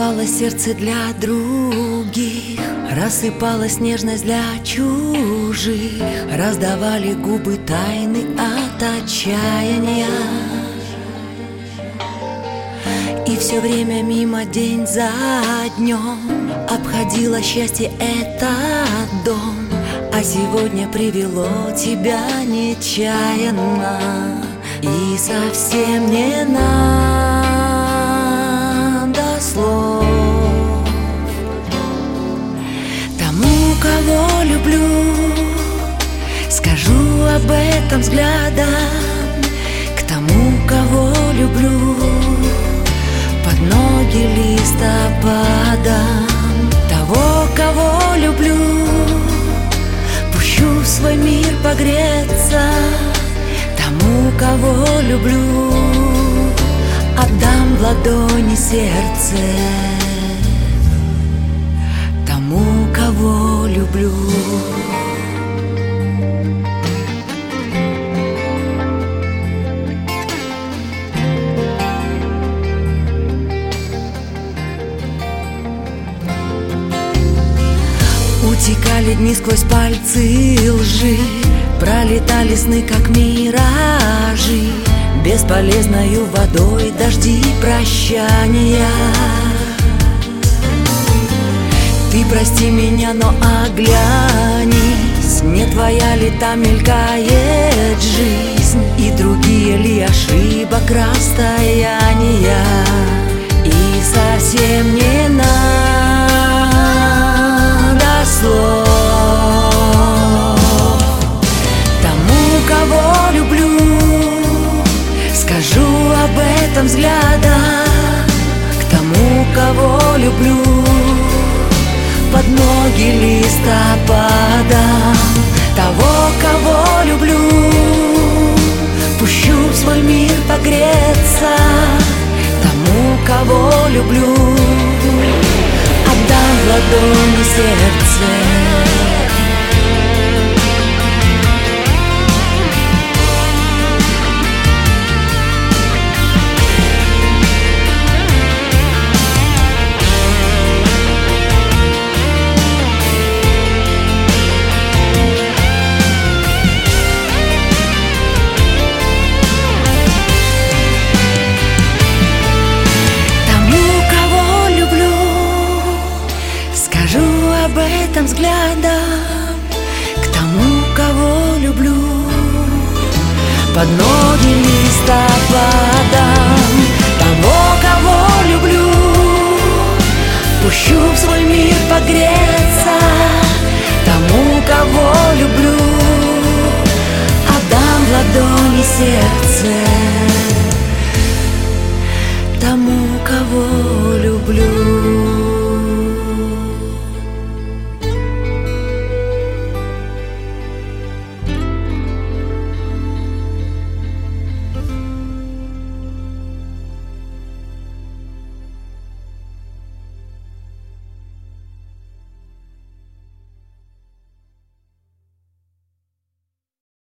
Открывалось сердце для других, рассыпалась нежность для чужих, раздавали губы тайны от отчаяния. И все время мимо день за днем обходило счастье этот дом, а сегодня привело тебя нечаянно. И совсем не надо слов тому, кого люблю. Скажу об этом взглядом к тому, кого люблю. Под ноги листопадом того, кого люблю, пущу в свой мир погреться. Тому, кого люблю, отдам в ладони сердце. Тому, кого люблю. Утекали дни сквозь пальцы лжи, пролетали сны, как миражи, бесполезною водой дожди прощания. Ты прости меня, но оглянись, не твоя ли там мелькает жизнь, и другие ли ошибок расстояния. И совсем не надо слов кого люблю. Скажу об этом взглядом к тому, кого люблю. Под ноги листопадом того, кого люблю, пущу в свой мир погреться. Тому, кого люблю, отдам в ладони сердце. Об этом взглядом к тому, кого люблю. Под ноги листопадом того, кого люблю, пущу в свой мир погреться. Тому, кого люблю, отдам в ладони сердце. Тому, кого люблю.